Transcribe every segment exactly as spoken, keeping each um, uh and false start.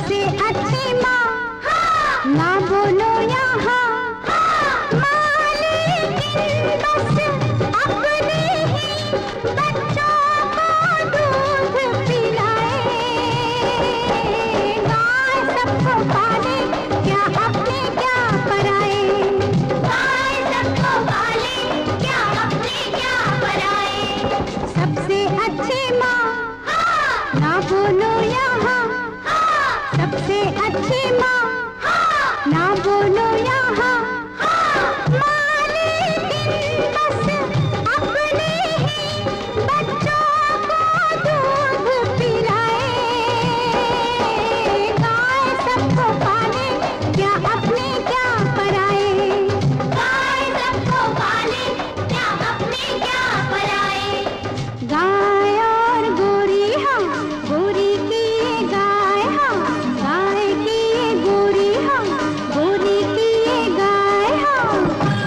सबसे अच्छी माँ, ना बोलो यहाँ, मालिकिन बस अपने ही बच्चों को दूध पिलाए। गाय सबको पाले, क्या अपने क्या पराए। गाय सबको पाले, क्या अपने क्या पराए। सबसे अच्छी माँ, ना बोलो यहाँ, सबसे अच्छी माँ, ना बोलो यहाँ, मालिकिन बस अपने ही बच्चों को दूध पिलाए। गाय सबको पाले, क्या अपने क्या पराए। गाय सबको पाले, क्या अपने क्या पराए। गाय और गोरी हाँ, गोरी की ये गाय हाँ, गाय की ये गोरी हाँ, गोरी की ये गाय हाँ।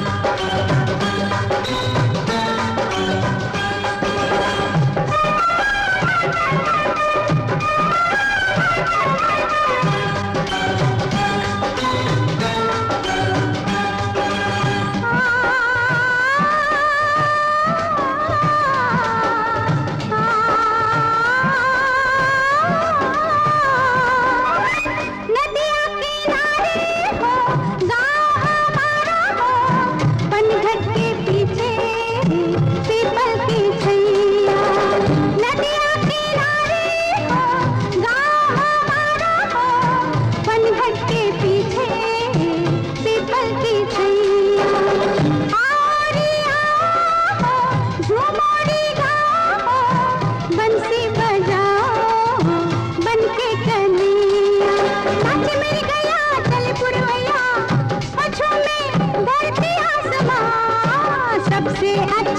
नदिया किनारे हो, गाँव हमारा हो, पनघट के पीछे पीपल की छैया। नदिया किनारे हो, गाँव हमारा हो, पनघट के पीछे पीपल की छैया। आओरी आओ हो, झूमोरी गाओ हो, बंसी बजाओ बनके कन्हैया। नाचे मेरी गैया चले पुरवैया, पछू में धरती आसमां। सबसे